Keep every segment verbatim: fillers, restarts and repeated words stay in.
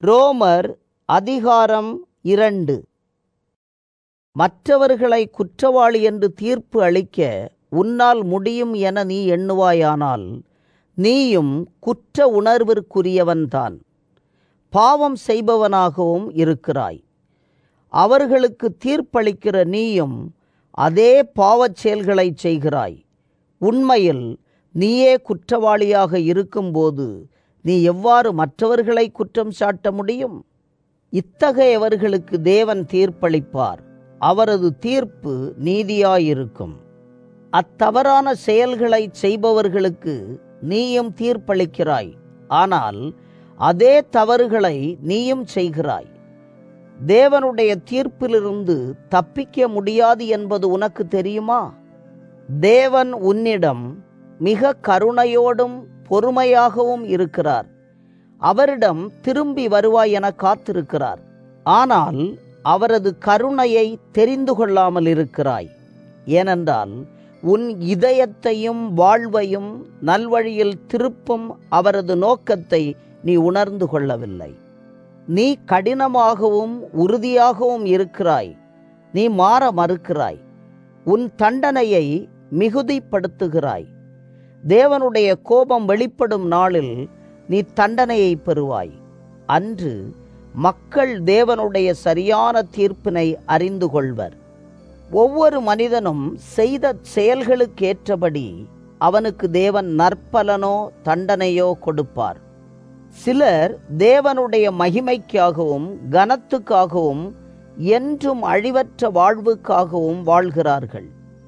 ரோமர் அதிகாரம் இரண்டு. மற்றவர்களை குற்றவாளி என்று தீர்ப்பு அளிக்க உன்னால் முடியும் என நீ எண்ணுவாயானால் நீயும் குற்ற உணர்விற்குரியவன்தான். பாவம் செய்பவனாகவும் இருக்கிறாய். அவர்களுக்கு தீர்ப்பளிக்கிற நீயும் அதே பாவச் செயல்களை செய்கிறாய். உண்மையில் நீயே குற்றவாளியாக இருக்கும்போது நீ எவ்வாறு மற்றவர்களை குற்றம் சாட்ட முடியும்? இத்தகையவர்களுக்கு தேவன் தீர்ப்பளிப்பார். அவரது தீர்ப்பு நீதியாயிருக்கும். அத்தவறான செயல்களை செய்பவர்களுக்கு நீயும் தீர்ப்பளிக்கிறாய். ஆனால் அதே தவறுகளை நீயும் செய்கிறாய். தேவனுடைய தீர்ப்பிலிருந்து தப்பிக்க முடியாது என்பது உனக்கு தெரியுமா? தேவன் உன்னிடம் மிக கருணையோடும் பொறுமையாகவும் இருக்கிறார். அவரிடம் திரும்பி வருவாய் என காத்திருக்கிறார். ஆனால் அவரது கருணையை தெரிந்து கொள்ளாமல் இருக்கிறாய். ஏனென்றால் உன் இதயத்தையும் வாழ்வையும் நல்வழியில் திருப்பும் அவரது நோக்கத்தை நீ உணர்ந்து கொள்ளவில்லை. நீ கடினமாகவும் உறுதியாகவும் இருக்கிறாய். நீ மாற மறுக்கிறாய். உன் தண்டனையை மிகுதிப்படுத்துகிறாய். தேவனுடைய கோபம் வெளிப்படும் நாளில் நீ தண்டனையை பெறுவாய். அன்று மக்கள் தேவனுடைய சரியான தீர்ப்பினை அறிந்து கொள்வர். ஒவ்வொரு மனிதனும் செய்த செயல்களுக்கேற்றபடி அவனுக்கு தேவன் நற்பலனோ தண்டனையோ கொடுப்பார். சிலர் தேவனுடைய மகிமைக்காகவும் கனத்துக்காகவும் என்றும் அழிவற்ற வாழ்வுக்காகவும் வாழ்கிறார்கள்.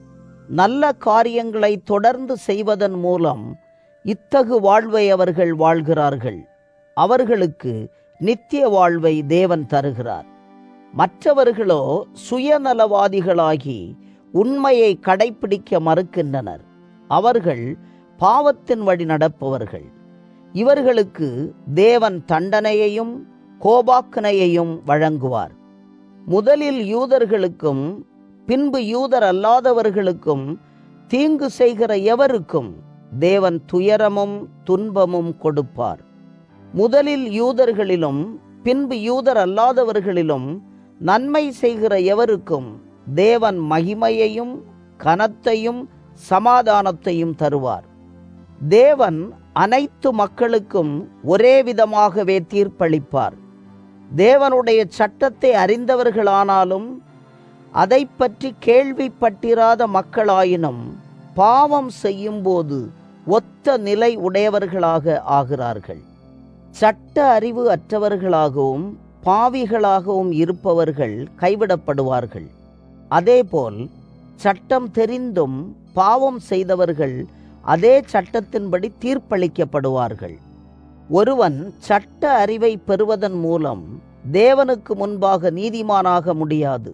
நல்ல காரியங்களை தொடர்ந்து செய்வதன் மூலம் இத்தகு வாழ்வை அவர்கள் வாழ்கிறார்கள். அவர்களுக்கு நித்திய வாழ்வை தேவன் தருகிறார். மற்றவர்களோ சுயநலவாதிகளாகி உண்மையை கடைப்பிடிக்க மறுக்கின்றனர். அவர்கள் பாவத்தின் வழி நடப்பவர்கள். இவர்களுக்கு தேவன் தண்டனையையும் கோபாக்கனையையும் வழங்குவார். முதலில் யூதர்களுக்கும் பின்பு யூதர் அல்லாதவர்களுக்கும் தீங்கு செய்கிற எவருக்கும் தேவன் துயரமும் துன்பமும் கொடுப்பார். முதலில் யூதர்களிலும் பின்பு யூதர் அல்லாதவர்களிலும் நன்மை செய்கிற எவருக்கும் தேவன் மகிமையையும் கனத்தையும் சமாதானத்தையும் தருவார். தேவன் அனைத்து மக்களுக்கும் ஒரே விதமாகவே தீர்ப்பளிப்பார். தேவனுடைய சட்டத்தை அறிந்தவர்களானாலும் அதை பற்றி கேள்விப்பட்டிராத மக்களாயினும் பாவம் செய்யும்போது ஒத்த நிலை உடையவர்களாக ஆகிறார்கள். சட்ட அறிவு அற்றவர்களாகவும் பாவிகளாகவும் இருப்பவர்கள் கைவிடப்படுவார்கள். அதேபோல் சட்டம் தெரிந்தும் பாவம் செய்தவர்கள் அதே சட்டத்தின்படி தீர்ப்பளிக்கப்படுவார்கள். ஒருவன் சட்ட அறிவை பெறுவதன் மூலம் தேவனுக்கு முன்பாக நீதிமானாக முடியாது.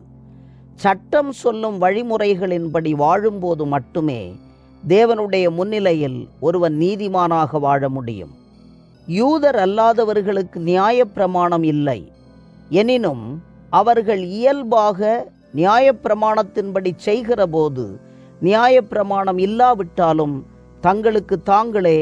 சட்டம் சொல்லும் வழிமுறைகளின்படி வாழும்போது மட்டுமே தேவனுடைய முன்னிலையில் ஒருவன் நீதிமானாக வாழ முடியும். யூதர் அல்லாதவர்களுக்கு நியாயப்பிரமாணம் இல்லை. எனினும் அவர்கள் இயல்பாக நியாயப்பிரமாணத்தின்படி செய்கிற போது நியாயப்பிரமாணம் இல்லாவிட்டாலும் தங்களுக்கு தாங்களே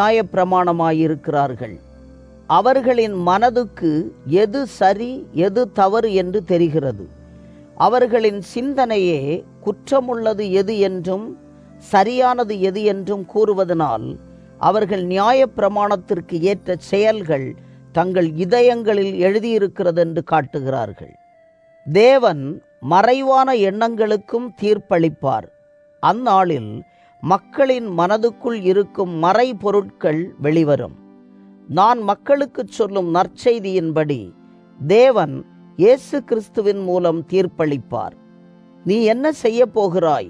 நியாயப்பிரமாணமாயிருக்கிறார்கள். அவர்களின் மனதுக்கு எது சரி எது தவறு என்று தெரிகிறது. அவர்களின் சிந்தனையே குற்றமுள்ளது எது என்றும் சரியானது எது என்றும் கூறுவதனால் அவர்கள் நியாயப்பிரமாணத்திற்கு ஏற்ற செயல்கள் தங்கள் இதயங்களில் எழுதியிருக்கிறது என்று காட்டுகிறார்கள். தேவன் மறைவான எண்ணங்களுக்கும் தீர்ப்பளிப்பார். அந்நாளில் மக்களின் மனதுக்குள் இருக்கும் மறை பொருட்கள் வெளிவரும். நான் மக்களுக்கு சொல்லும் நற்செய்தியின்படி தேவன் இயேசு கிறிஸ்துவின் மூலம் தீர்ப்பளிப்பார். நீ என்ன செய்ய போகிறாய்?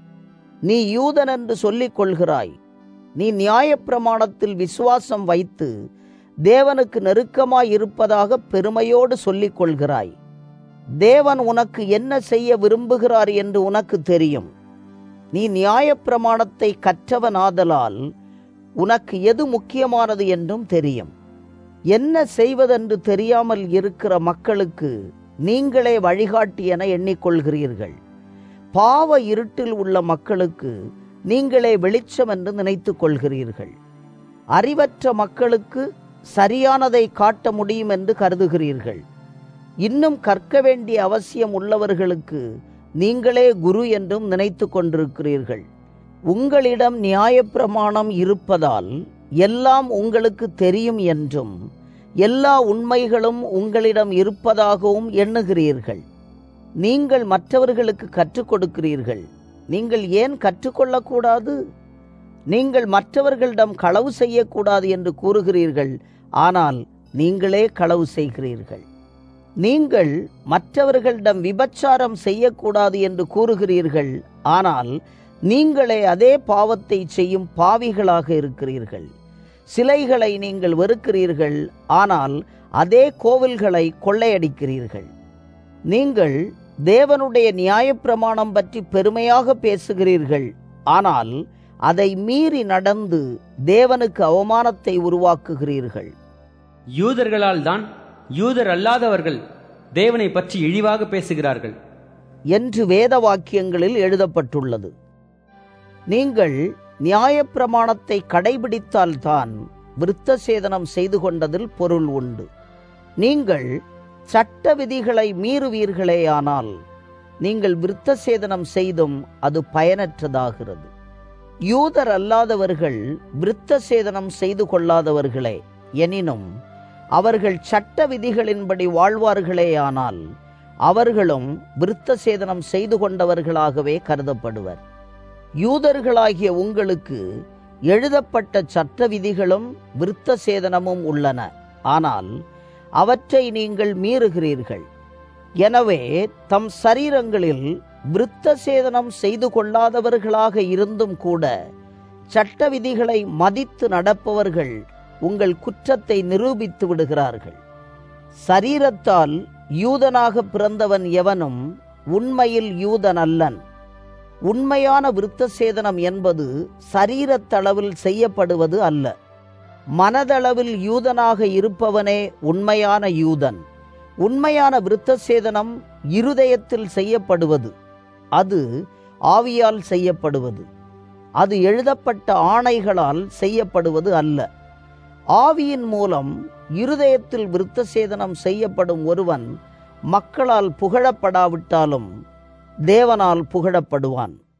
நீ யூதன் என்று சொல்லிக் கொள்கிறாய். நீ நியாயப்பிரமாணத்தில் விசுவாசம் வைத்து தேவனுக்கு நெருக்கமாய் இருப்பதாக பெருமையோடு சொல்லிக் கொள்கிறாய். தேவன் உனக்கு என்ன செய்ய விரும்புகிறார் என்று உனக்கு தெரியும். நீ நியாயப்பிரமாணத்தை கற்றவனாதலால் உனக்கு எது முக்கியமானது என்றும் தெரியும். என்ன செய்வதென்று தெரியாமல் இருக்கிற மக்களுக்கு நீங்களே வழிகாட்டி என எண்ணிக்கொள்கிறீர்கள். பாவ இருட்டில் உள்ள மக்களுக்கு நீங்களே வெளிச்சம் என்று நினைத்து கொள்கிறீர்கள். அறிவற்ற மக்களுக்கு சரியானதை காட்ட முடியும் என்று கருதுகிறீர்கள். இன்னும் கற்க வேண்டிய அவசியம் உள்ளவர்களுக்கு நீங்களே குரு என்றும் நினைத்து கொண்டிருக்கிறீர்கள். உங்களிடம் நியாயப்பிரமாணம் இருப்பதால் எல்லாம் உங்களுக்கு தெரியும் என்றும் எல்லா உண்மைகளும் உங்களிடம் இருப்பதாகவும் எண்ணுகிறீர்கள். நீங்கள் மற்றவர்களுக்கு கற்றுக் கொடுக்கிறீர்கள். நீங்கள் ஏன் கற்றுக்கொள்ளக்கூடாது? நீங்கள் மற்றவர்களிடம் களவு செய்யக்கூடாது என்று கூறுகிறீர்கள், ஆனால் நீங்களே களவு செய்கிறீர்கள். நீங்கள் மற்றவர்களிடம் விபச்சாரம் செய்யக்கூடாது என்று கூறுகிறீர்கள், ஆனால் நீங்களே அதே பாவத்தை செய்யும் பாவிகளாக இருக்கிறீர்கள். சிலைகளை நீங்கள் வெறுக்கிறீர்கள், ஆனால் அதே கோவில்களை கொள்ளையடிக்கிறீர்கள். நீங்கள் தேவனுடைய நியாயப்பிரமாணம் பற்றி பெருமையாக பேசுகிறீர்கள், ஆனால் அதை மீறி நடந்து தேவனுக்கு அவமானத்தை உருவாக்குகிறீர்கள். யூதர்களால் தான் யூதர் அல்லாதவர்கள் தேவனை பற்றி இழிவாக பேசுகிறார்கள் என்று வேத வாக்கியங்களில் எழுதப்பட்டுள்ளது. நீங்கள் நியாயப்பிரமாணத்தை கடைபிடித்தால்தான் விருத்த சேதனம் செய்து கொண்டதில் பொருள் உண்டு. நீங்கள் சட்ட விதிகளை மீறுவீர்களேயானால் நீங்கள் விருத்த சேதனம் செய்தும் அது பயனற்றதாகிறது. யூதர் அல்லாதவர்கள் விருத்த சேதனம் செய்து கொள்ளாதவர்களே, எனினும் அவர்கள் சட்ட விதிகளின்படி வாழ்வார்களேயானால் அவர்களும் விருத்த சேதனம் செய்து கொண்டவர்களாகவே கருதப்படுவர். யூதர்களாகிய உங்களுக்கு எழுதப்பட்ட சட்ட விதிகளும் விருத்த சேதனமும் உள்ளன, ஆனால் அவற்றை நீங்கள் மீறுகிறீர்கள். எனவே தம் சரீரங்களில் விருத்த சேதனம் செய்து கொள்ளாதவர்களாக இருந்தும் கூட சட்ட விதிகளை மதித்து நடப்பவர்கள் உங்கள் குற்றத்தை நிரூபித்து விடுகிறார்கள். சரீரத்தால் யூதனாக பிறந்தவன் எவனும் உண்மையில் யூதன் அல்லன். உண்மையான விருத்த சேதனம் என்பது சரீரத்தளவில் செய்யப்படுவது அல்ல. மனதளவில் யூதனாக இருப்பவனே உண்மையான யூதன். உண்மையான விருத்த சேதனம் இருதயத்தில் செய்யப்படுவது, அது ஆவியால் செய்யப்படுவது. அது எழுதப்பட்ட ஆணைகளால் செய்யப்படுவது அல்ல. ஆவியின் மூலம் இருதயத்தில் விருத்த சேதனம் செய்யப்படும் ஒருவன் மக்களால் புகழப்படாவிட்டாலும் தேவனால் புகழப்படுவான்.